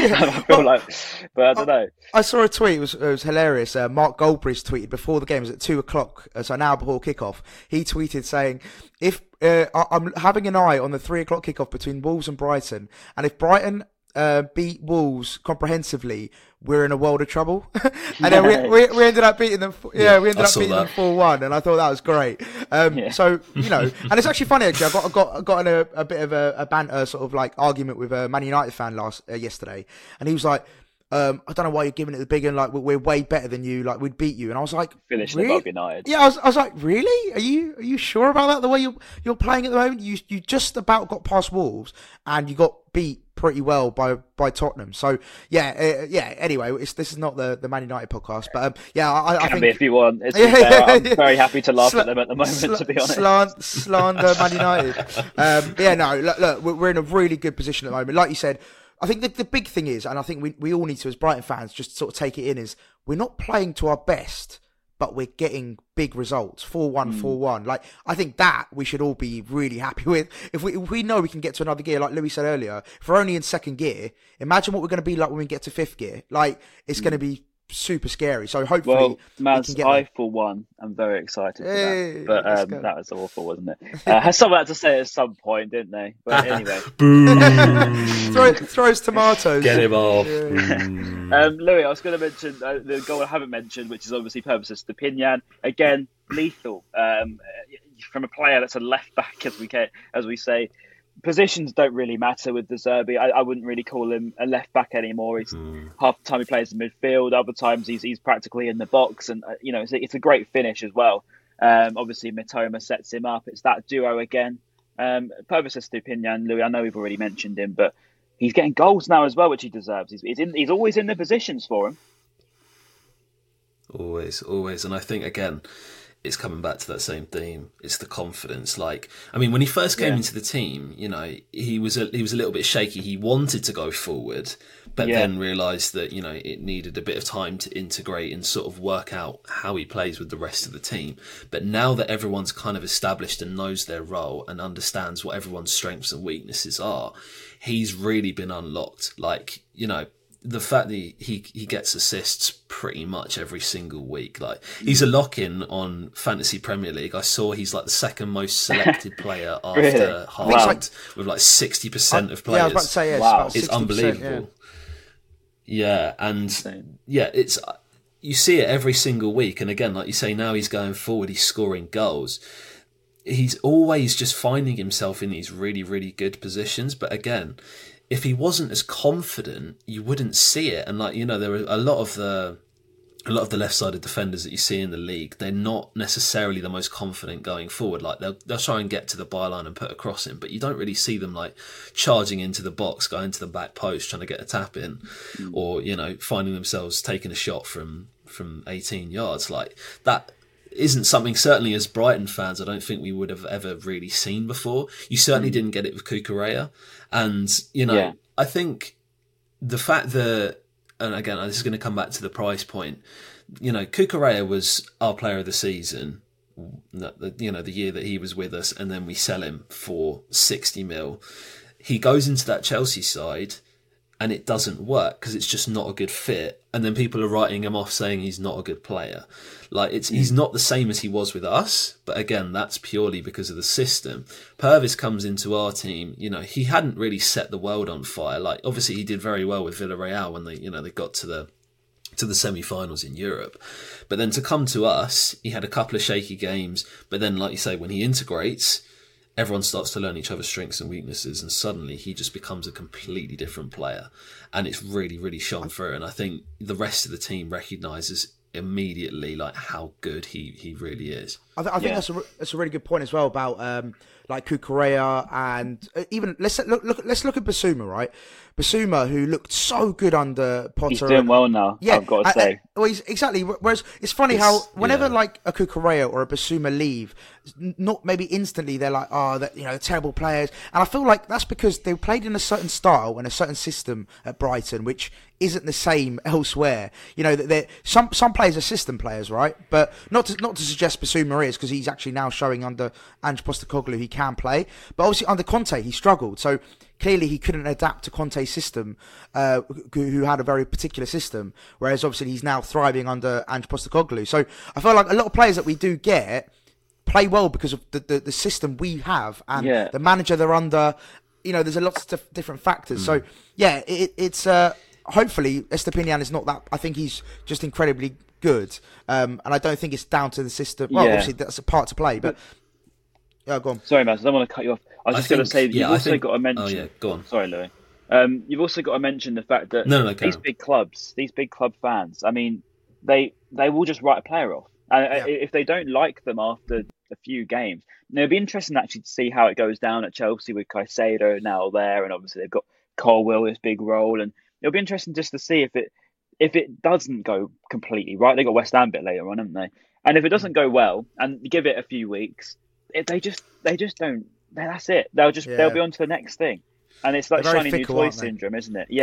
I feel like, but I don't know. I saw a tweet. It was, it was hilarious. Uh, Mark Goldbridge tweeted before the game. It was at two o'clock, so an hour before kickoff. He tweeted saying, "If uh, I'm having an eye on the three o'clock kickoff between Wolves and Brighton, and if Brighton." Uh, beat Wolves comprehensively, we're in a world of trouble. And then we, we we ended up beating them. Yeah, yeah we ended I up beating that. them four one, and I thought that was great. Um, yeah. So you know, and it's actually funny. Actually, I got I got I got in a, a bit of a, a banter sort of like argument with a Man United fan last uh, yesterday, and he was like. Um, I don't know why you're giving it the big one. Like we're way better than you. Like we'd beat you, and I was like, finishing really? above United. Yeah, I was, I was like, really? Are you are you sure about that? The way you're you're playing at the moment, you you just about got past Wolves, and you got beat pretty well by by Tottenham. So yeah, uh, yeah. Anyway, it's, this is not the, the Man United podcast, but um, yeah, I, I Can think be if you want. It's yeah, fair. I'm very happy to laugh Sl- at them at the moment. Sl- to be honest, Slant, slander Man United. um, yeah, no, look, look, we're in a really good position at the moment. Like you said. I think the, the big thing is, and I think we, we all need to, as Brighton fans, just sort of take it in, is we're not playing to our best, but we're getting big results, four one, four one. Like, I think that we should all be really happy with. If we if we know we can get to another gear, like Louis said earlier, if we're only in second gear, imagine what we're going to be like when we get to fifth gear. Like, it's mm. going to be super scary. So hopefully, well, Maz, we can get I there. for one am very excited for hey, that. But um, that was awful, wasn't it? Uh, someone had to say it at some point, didn't they? But anyway, Throw, throws tomatoes. Get him off. Yeah. um, Louis, I was going to mention uh, the goal I haven't mentioned, which is obviously Purvis Estupiñán. Again, lethal um, from a player that's a left back, as we can, as we say. Positions don't really matter with De Zerbi. I, I wouldn't really call him a left back anymore. He's mm. half the time he plays in midfield, other times he's he's practically in the box, and uh, you know it's a, it's a great finish as well. Um, obviously, Mitoma sets him up. It's that duo again. Um, Purvis Estupiñán, Louis. I know we've already mentioned him, but he's getting goals now as well, which he deserves. He's he's, in, he's always in the positions for him. Always, always, and I think again. It's coming back to that same theme. It's the confidence. Like, I mean, when he first came yeah. into the team, you know, he was a, he was a little bit shaky. He wanted to go forward, but yeah. then realised that, you know, it needed a bit of time to integrate and sort of work out how he plays with the rest of the team. But now that everyone's kind of established and knows their role and understands what everyone's strengths and weaknesses are, he's really been unlocked. Like, you know, the fact that he, he he gets assists pretty much every single week. Like, he's a lock-in on Fantasy Premier League. I saw he's like the second most selected player after really? Haaland, wow. like, with like sixty percent of players. Yeah, I was about to say, yeah, wow. it's, it's unbelievable. Yeah. yeah, and yeah, it's you see it every single week. And again, like you say, now he's going forward, he's scoring goals. He's always just finding himself in these really, really good positions. But again, if he wasn't as confident, you wouldn't see it. And like, you know, there are a lot of the a lot of the left-sided defenders that you see in the league, they're not necessarily the most confident going forward. Like, they'll they'll try and get to the byline and put a cross in, but you don't really see them like charging into the box, going to the back post, trying to get a tap in, mm. or, you know, finding themselves taking a shot from from eighteen yards. Like, that isn't something, certainly as Brighton fans, I don't think we would have ever really seen before. You certainly mm. didn't get it with Cucurella. And, you know, yeah. I think the fact that, and again, this is going to come back to the price point, you know, Cucurella was our player of the season, you know, the year that he was with us, and then we sell him for sixty mil. He goes into that Chelsea side and it doesn't work because it's just not a good fit. And then people are writing him off saying he's not a good player. Like, it's, he's not the same as he was with us. But again, that's purely because of the system. Purvis comes into our team, you know, he hadn't really set the world on fire. Like, obviously he did very well with Villarreal when they, you know, they got to the, to the semi-finals in Europe. But then to come to us, he had a couple of shaky games. But then, like you say, when he integrates, everyone starts to learn each other's strengths and weaknesses, and suddenly he just becomes a completely different player. And it's really, really shone through. And I think the rest of the team recognises immediately like how good he, he really is. I, th- I think yeah. that's a that's a really good point as well about um, like Cucurella, and even let's look look let's look at Bissouma, right? Bissouma, who looked so good under Potter. He's doing well now. Yeah, I've got to I, say. I, well, he's, exactly. Whereas it's funny it's, how whenever yeah. like a Cucurella or a Bissouma leave, not maybe instantly they're like, oh, that you know, they're terrible players. And I feel like that's because they played in a certain style and a certain system at Brighton, which isn't the same elsewhere. You know, that some some players are system players, right? But not to not to suggest Bissouma is, because he's actually now showing under Ange Postecoglou he can play. But obviously under Conte he struggled. So clearly he couldn't adapt to Conte's system, uh, who had a very particular system. Whereas obviously he's now thriving under Ange Postecoglou. So I feel like a lot of players that we do get play well because of the the, the system we have and yeah. the manager they're under. You know, there's a lot of different factors. Mm. So yeah, it, it's. Uh, Hopefully, Estupiñán is not that. I think he's just incredibly good, um, and I don't think it's down to the system. Well, yeah. obviously that's a part to play, but yeah, go on. Sorry, Maz, I don't want to cut you off. I was I just going to say, yeah, you've also think... got to mention. Oh yeah, go on. Sorry, Louis. Um, you've also got to mention the fact that no, no, these big clubs, these big club fans, I mean, they they will just write a player off, and yeah. if they don't like them after a few games, and it'll be interesting actually to see how it goes down at Chelsea with Caicedo now there, and obviously they've got Colwill, this big role, and it'll be interesting just to see if it if it doesn't go completely right. They got West Ham a bit later on, haven't they? And if it doesn't go well, and you give it a few weeks, it, they just they just don't. That's it. They'll just yeah. they'll be on to the next thing, and it's like shiny new toy syndrome, isn't it? Yeah.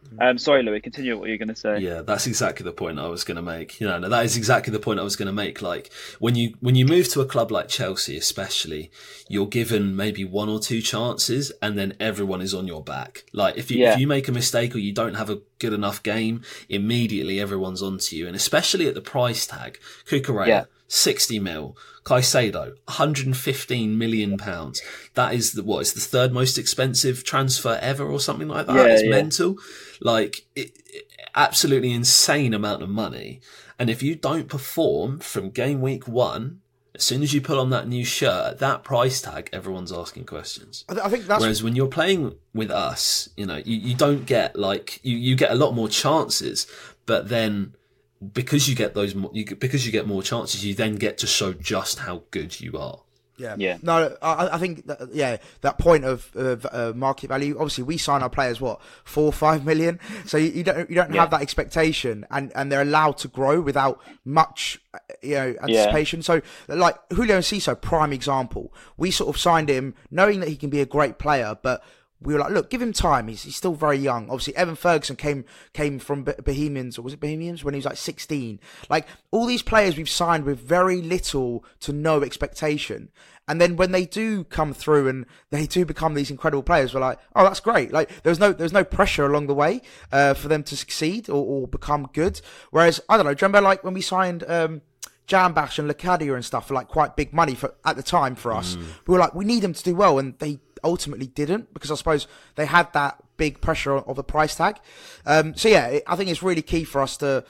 Um, sorry, Louis, continue what you're going to say. Yeah, that's exactly the point I was going to make. You know, no, that is exactly the point I was going to make. Like when you when you move to a club like Chelsea, especially, you're given maybe one or two chances, and then everyone is on your back. Like if you Yeah. if you make a mistake or you don't have a good enough game, immediately everyone's onto you, and especially at the price tag, Cucurella. Yeah. sixty mil. Caicedo, one hundred fifteen million pounds. That is the, what, it's the third most expensive transfer ever or something like that. Yeah, it's yeah. mental. Like, it, it, absolutely insane amount of money. And if you don't perform from game week one, as soon as you put on that new shirt, at that price tag, everyone's asking questions. I, th- I think that's... Whereas when you're playing with us, you know, you, you don't get like, you, you get a lot more chances, but then because you get those, mo- you, get- because you get more chances, you then get to show just how good you are. Yeah. Yeah. No, I, I think, that, yeah, that point of of, uh, market value, obviously we sign our players, what, four or five million? So you, you don't you don't Yeah. have that expectation, and, and they're allowed to grow without much, uh, you know, anticipation. So, like, Julio Enciso, prime example. We sort of signed him knowing that he can be a great player, but we were like, look, give him time. He's, he's still very young. Obviously, Evan Ferguson came came from Bo- Bohemians, or was it Bohemians, when he was like sixteen. Like, all these players we've signed with very little to no expectation. And then when they do come through and they do become these incredible players, we're like, oh, that's great. Like, there's no there's no pressure along the way uh, for them to succeed or, or become good. Whereas, I don't know, do you remember, like, when we signed um, Jambash and Lacadia and stuff for, like, quite big money for at the time for us? Mm. We were like, we need them to do well, and they ultimately didn't, because I suppose they had that big pressure of a price tag. Um, so yeah, it, I think it's really key for us to,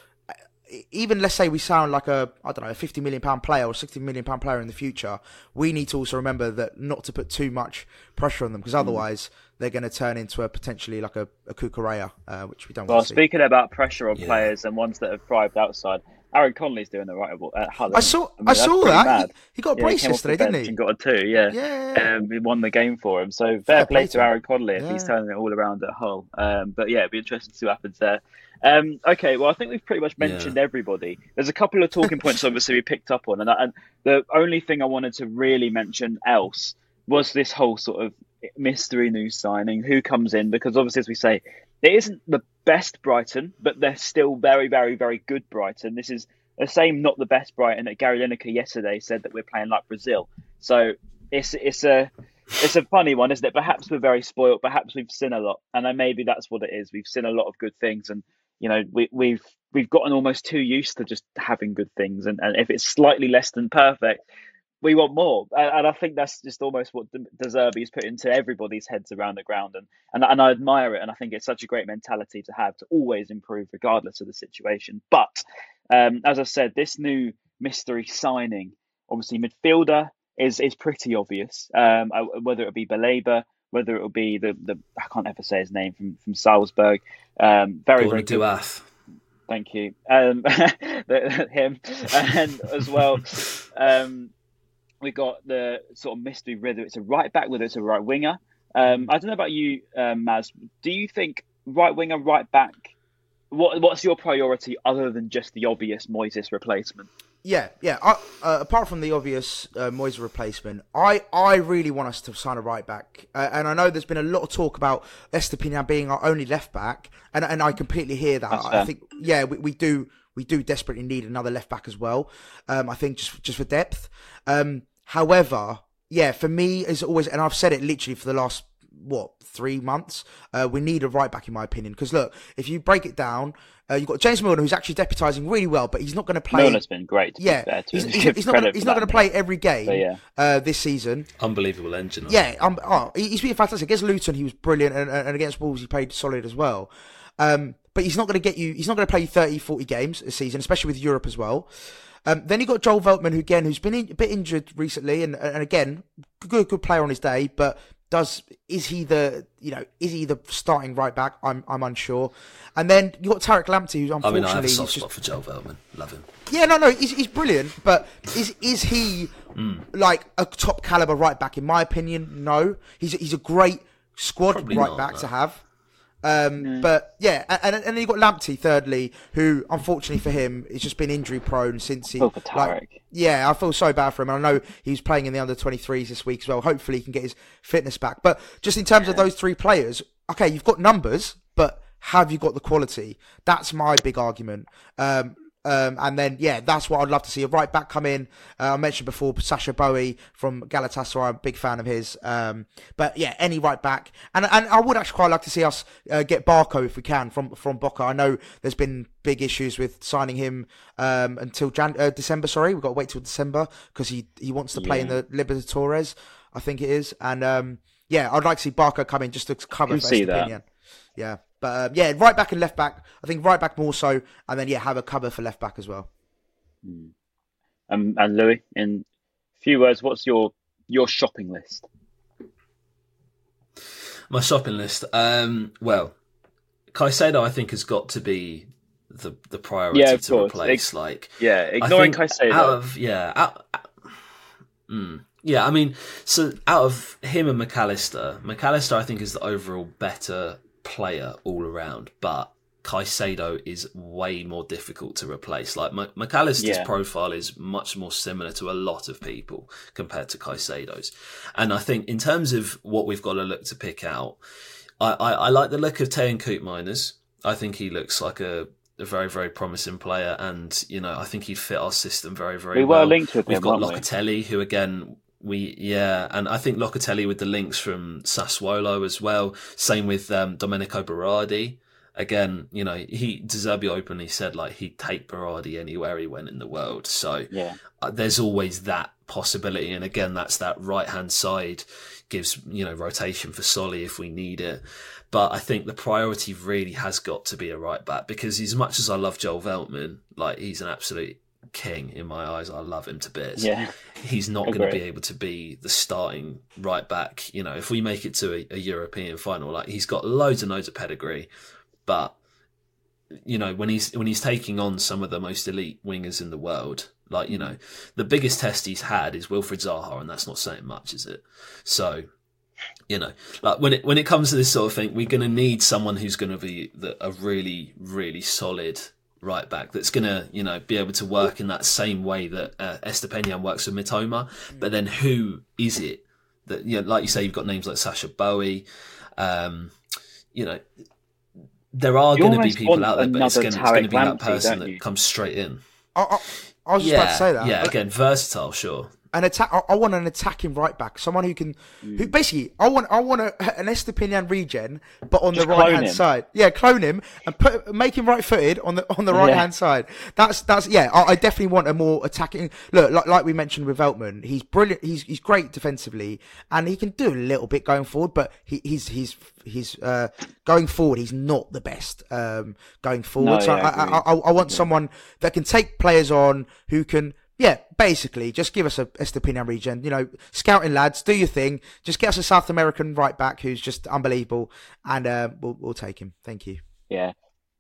even let's say we sound like a, I don't know, a fifty million pound player or sixty million pound player in the future, we need to also remember that not to put too much pressure on them, because otherwise they're going to turn into a potentially like a, a Cucurella, uh, which we don't Well, want to see. speaking about pressure on Yeah. players and ones that have thrived outside, Aaron Connolly's doing all right at Hull. I isn't saw, he? mean, I that's saw pretty that. mad. He, he got a Yeah, brace came off the yesterday, didn't bench he? And got a two, yeah. Yeah. Um, he won the game for him. So fair, Fair play play to to him. Aaron Connolly if he's Yeah. turning it all around at Hull. Um, but yeah, it'd be interesting to see what happens there. Um, okay, well, I think we've pretty much mentioned Yeah. everybody. There's a couple of talking points, obviously, we picked up on. And, I, and the only thing I wanted to really mention else was this whole sort of mystery news signing, who comes in, because obviously, as we say, it isn't the best Brighton, but they're still very, very, very good Brighton. This is the same, not the best Brighton that Gary Lineker yesterday said that we're playing like Brazil. So it's it's a it's a funny one, isn't it? Perhaps we're very spoiled. Perhaps we've seen a lot, and then maybe that's what it is. We've seen a lot of good things, and you know we, we've we've gotten almost too used to just having good things. And, and if it's slightly less than perfect, we want more. And, and I think that's just almost what De De Zerbi's put into everybody's heads around the ground. And, and and I admire it, and I think it's such a great mentality to have, to always improve regardless of the situation. But um, as I said, this new mystery signing, obviously midfielder, is is pretty obvious. Um, whether it be Baleba, whether it will be the, the I can't ever say his name, from from Salzburg. Um, very very good. Duath. Thank you. Um, him, and as well, um, we got the sort of mystery, whether it's a right back, whether it's a right winger. Um, I don't know about you, um, Maz. Do you think right winger, right back? What what's your priority other than just the obvious Moises replacement? Yeah, yeah. I, uh, apart from the obvious uh, Moyes replacement, I, I really want us to sign a right back. Uh, and I know there's been a lot of talk about Estupiñán being our only left back, and and I completely hear that. That's I fair. think, yeah, we, we do we do desperately need another left back as well. Um, I think just just for depth. Um, however, yeah, for me as always, and I've said it literally for the last what three months, uh, we need a right back in my opinion. Because look, if you break it down, uh, you've got James Milner, who's actually deputising really well, but he's not going to play. Milner's been great. To Yeah, be fair to he's, him. he's, Give he's not credit gonna, he's for not that, going to play every game But yeah. uh, this season. Unbelievable engine. Yeah, um, oh, he- he's been fantastic. Against Luton, he was brilliant, and, and against Wolves, he played solid as well. Um, but he's not going to get you. He's not going to play you thirty, forty games this season, especially with Europe as well. Um, then you got Joel Veltman, who again, who's been in, a bit injured recently, and and again, good good player on his day, but does is he the you know is he the starting right back? I'm I'm unsure. And then you got Tarek Lamptey, who's I unfortunately mean, I have a he's soft just- spot for Joel Veltman. Love him. yeah, no, no, he's, he's brilliant, but is is he Mm. like a top caliber right back? In my opinion, no. He's he's a great squad Probably right not, back no. to have. Um, But yeah, and, and then you got Lamptey thirdly, who unfortunately for him has just been injury prone since he. Feel for like, Tarek. yeah, I feel so bad for him. And I know he's playing in the under twenty-threes this week as well. Hopefully he can get his fitness back. But just in terms of those three players, okay, you've got numbers, but have you got the quality? That's my big argument. Um, Um, and then, yeah, that's what I'd love to see. A right back come in. Uh, I mentioned before Sasha Bowie from Galatasaray. I'm a big fan of his. Um, but yeah, any right back. And and I would actually quite like to see us uh, get Barco if we can from from Boca. I know there's been big issues with signing him um, until Jan- uh, December. Sorry, we've got to wait till December because he, he wants to play yeah. in the Libertadores, I think it is. And um, yeah, I'd like to see Barco come in just to cover for Estepinian. Yeah. But um, yeah, right back and left back. I think right back more so, and then yeah, have a cover for left back as well. Mm. Um, and Louis, in a few words, what's your your shopping list? My shopping list. Um, well, Caicedo, I think, has got to be the the priority yeah, of to course. replace. It, like, yeah, ignoring Caicedo. Out of yeah, out, out, mm, yeah. I mean, so out of him and McAllister, McAllister, I think, is the overall better player all around, but Caicedo is way more difficult to replace. Like M- McAllister's yeah. profile is much more similar to a lot of people compared to Caicedo's, and I think in terms of what we've got to look to pick out, I, I, I like the look of Tejan Koopmeiners. I think he looks like a, a very very promising player, and you know I think he'd fit our system very very we well. We were linked with We've him, got weren't Locatelli, we? who again. We yeah, and I think Locatelli with the links from Sassuolo as well. Same with um, Domenico Berardi. Again, you know, he De Zerbi openly said like he'd take Berardi anywhere he went in the world. So yeah. uh, there's always that possibility, and again, that's that right hand side gives you know rotation for Solly if we need it. But I think the priority really has got to be a right back because as much as I love Joel Veltman, like he's an absolute king in my eyes. I love him to bits. Yeah. He's not going to be able to be the starting right back. You know, if we make it to a, a European final, like he's got loads and loads of pedigree, but you know, when he's when he's taking on some of the most elite wingers in the world, like you know, the biggest test he's had is Wilfried Zaha, and that's not saying much, is it? So, you know, like when it when it comes to this sort of thing, we're going to need someone who's going to be the, a really really solid right back that's going to, you know, be able to work in that same way that uh, Estepinian works with Mitoma. But then who is it that, you know, like you say, you've got names like Sasha Bowie. Um, you know, there are going to be people out there, but it's going to be that person that comes straight in. I, I, I was just yeah, about to say that. Yeah, again, versatile, sure. An attack. I, I want an attacking right back, someone who can, mm. who basically, I want, I want a, an Estepinian regen, but on just the right hand him. side. Yeah, clone him and put make him right footed on the on the right yeah. hand side. That's that's yeah. I, I definitely want a more attacking. Look, like, like we mentioned with Veltman, he's brilliant. He's he's great defensively, and he can do a little bit going forward. But he, he's he's he's uh, going forward. He's not the best um, going forward. No, so yeah, I, I, I, I want yeah. someone that can take players on who can. Yeah, basically, just give us a Estepinian regen. You know, scouting lads, do your thing. Just get us a South American right back who's just unbelievable, and uh, we'll we'll take him. Thank you. Yeah.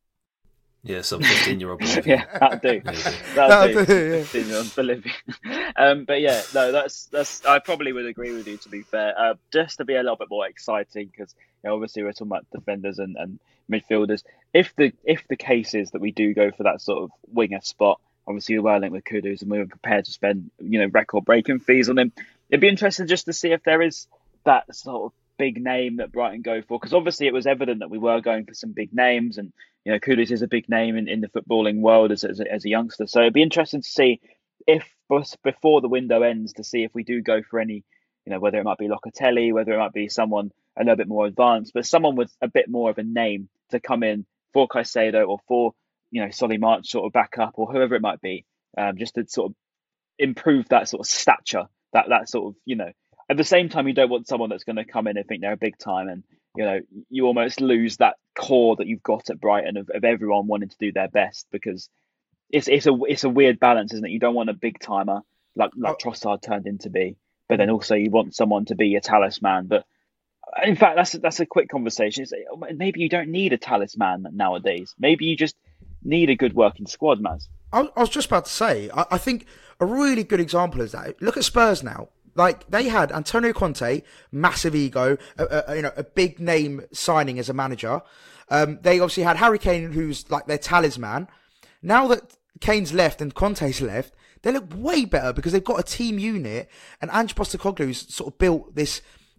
Yeah, some fifteen-year-old Bolivian. yeah, that'll do. That'll do. Yeah. fifteen-year-old Bolivian. um, but yeah, no, that's that's. I probably would agree with you. To be fair, uh, just to be a little bit more exciting, because you know, obviously we're talking about defenders and, and midfielders. If the if the case is that we do go for that sort of winger spot. Obviously, we were linked with Kudus and we were prepared to spend, you know, record-breaking fees on him. It'd be interesting just to see if there is that sort of big name that Brighton go for, because obviously it was evident that we were going for some big names, and you know, Kudus is a big name in, in the footballing world as, as, a, as a youngster. So it'd be interesting to see if before the window ends, to see if we do go for any, you know, whether it might be Locatelli, whether it might be someone a little bit more advanced, but someone with a bit more of a name to come in for Caicedo or for, you know, Solly March sort of backup or whoever it might be, um, just to sort of improve that sort of stature, that that sort of, you know, at the same time, you don't want someone that's going to come in and think they're a big time, and, you know, you almost lose that core that you've got at Brighton of, of everyone wanting to do their best, because it's it's a it's a weird balance, isn't it? You don't want a big timer like like oh. Trossard turned into be, but then also you want someone to be a talisman. But in fact, that's that's a quick conversation. It's, maybe you don't need a talisman nowadays. Maybe you just need a good working squad, Maz. I, I was just about to say, I, I think a really good example is that. Look at Spurs now. Like, they had Antonio Conte, massive ego, a, a, you know, a big name signing as a manager. Um, they obviously had Harry Kane, who's like their talisman. Now that Kane's left and Conte's left, they look way better because they've got a team unit, and Ange Postecoglou's sort of built this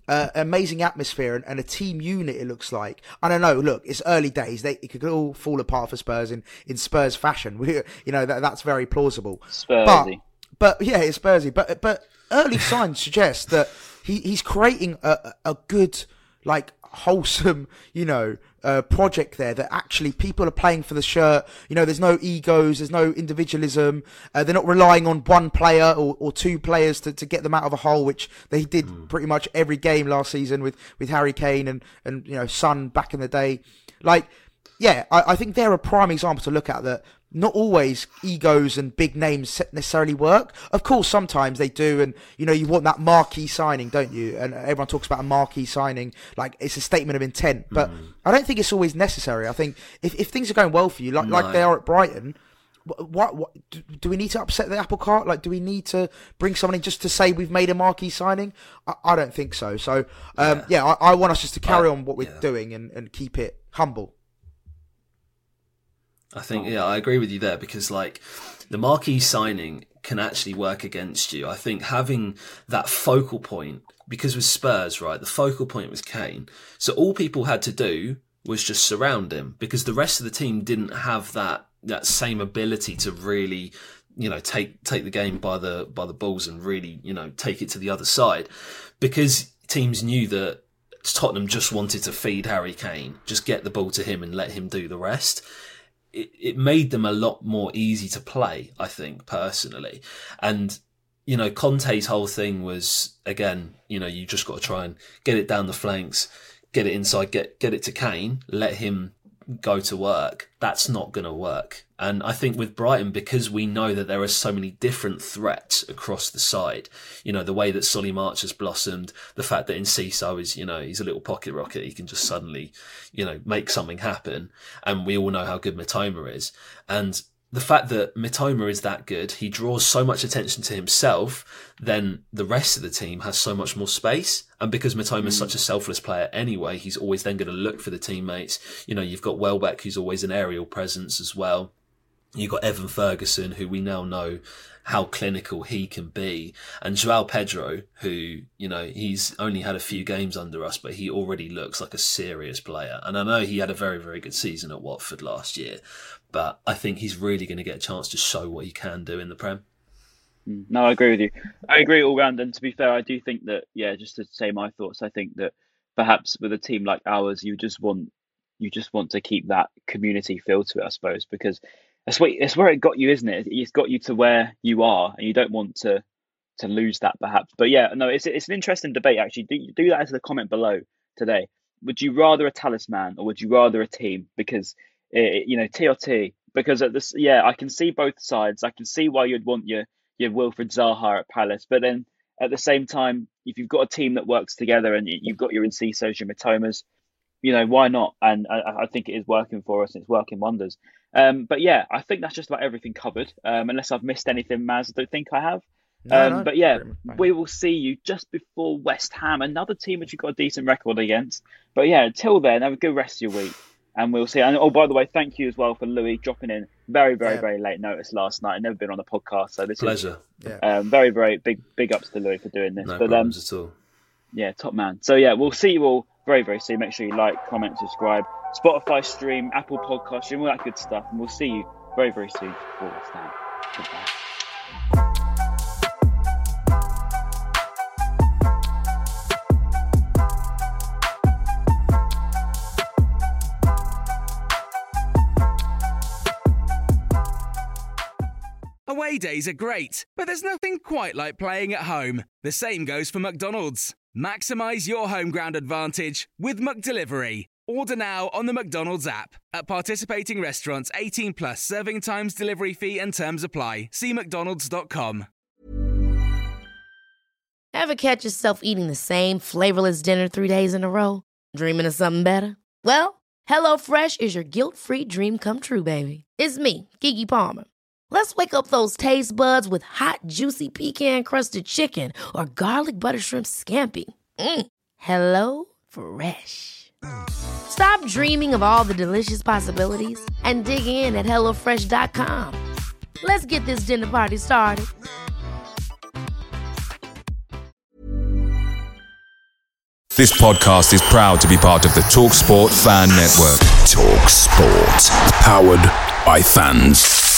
uh, amazing atmosphere and, and a team unit. It looks like. I don't know. Look, it's early days. They it could all fall apart for Spurs in, in Spurs fashion. We, you know that that's very plausible. Spursy. But, but yeah, it's Spursy. But but early signs suggest that he, he's creating a a good like wholesome, you know, uh, project there that actually people are playing for the shirt. You know, there's no egos, there's no individualism. Uh, they're not relying on one player or, or two players to, to get them out of a hole, which they did mm. pretty much every game last season with, with Harry Kane and, and, you know, Son back in the day. Like, yeah, I, I think they're a prime example to look at that. Not always egos and big names necessarily work. Of course, sometimes they do. And, you know, you want that marquee signing, don't you? And everyone talks about a marquee signing like it's a statement of intent. But mm. I don't think it's always necessary. I think if, if things are going well for you, like, no. like they are at Brighton, what, what do, do we need to upset the apple cart? Like, do we need to bring someone in just to say we've made a marquee signing? I, I don't think so. So, um, yeah, yeah I, I want us just to carry I, on what we're yeah. doing and, and keep it humble. I think, yeah, I agree with you there because, like, the marquee signing can actually work against you. I think having that focal point, because with Spurs, right, the focal point was Kane. So all people had to do was just surround him because the rest of the team didn't have that that same ability to really, you know, take take the game by the by the balls and really, you know, take it to the other side. Because teams knew that Tottenham just wanted to feed Harry Kane, just get the ball to him and let him do the rest. It, it made them a lot more easy to play, I think, personally. And, you know, Conte's whole thing was, again, you know, you just got to try and get it down the flanks, get it inside, get get it to Kane, let him go to work. That's not going to work. And I think with Brighton, because we know that there are so many different threats across the side, you know, the way that Solly March has blossomed, the fact that Enciso is, you know, he's a little pocket rocket. He can just suddenly, you know, make something happen. And we all know how good Mitoma is. And the fact that Mitoma is that good, he draws so much attention to himself, then the rest of the team has so much more space. And because Mitoma is mm. such a selfless player anyway, he's always then going to look for the teammates. You know, you've got Welbeck, who's always an aerial presence as well. You've got Evan Ferguson, who we now know how clinical he can be. And João Pedro, who, you know, he's only had a few games under us, but he already looks like a serious player. And I know he had a very, very good season at Watford last year, but I think he's really going to get a chance to show what he can do in the Prem. No, I agree with you. I agree all round. And to be fair, I do think that, yeah, just to say my thoughts, I think that perhaps with a team like ours, you just want you just want to keep that community feel to it, I suppose, because That's where, that's where it got you, isn't it? It's got you to where you are, and you don't want to to lose that, perhaps. But yeah, no, it's it's an interesting debate, actually. Do do that as a comment below today. Would you rather a talisman or would you rather a team? Because, it, you know, T or T. Because at this, yeah, I can see both sides. I can see why you'd want your, your Wilfred Zaha at Palace. But then at the same time, if you've got a team that works together and you've got your Encisos, your Mitomas, you know, why not? And I, I think it is working for us and it's working wonders. Um, but yeah, I think that's just about everything covered. Um, unless I've missed anything, Maz, I don't think I have. No, um, no, but yeah, we will see you just before West Ham, another team which you've got a decent record against. But yeah, until then, have a good rest of your week. And we'll see. And oh, by the way, thank you as well for Louis dropping in very, very, yeah. very late notice last night. I've never been on the podcast, so this pleasure. is yeah. um, very, very big, big ups to Louis for doing this. No but, problems um, at all. Yeah, top man. So yeah, we'll see you all very, very soon. Make sure you like, comment, subscribe, Spotify stream, Apple Podcast stream, all that good stuff. And we'll see you very, very soon for West Ham. Goodbye. Away days are great, but there's nothing quite like playing at home. The same goes for McDonald's. Maximise your home ground advantage with McDelivery. Order now on the McDonald's app. At participating restaurants, eighteen plus, serving times, delivery fee and terms apply. See mcdonalds dot com. Ever catch yourself eating the same flavorless dinner three days in a row? Dreaming of something better? Well, HelloFresh is your guilt-free dream come true, baby. It's me, Keke Palmer. Let's wake up those taste buds with hot, juicy pecan-crusted chicken or garlic butter shrimp scampi. Mm. Hello Fresh. Stop dreaming of all the delicious possibilities and dig in at hello fresh dot com. Let's get this dinner party started. This podcast is proud to be part of the TalkSport Fan Network. TalkSport. Powered by fans.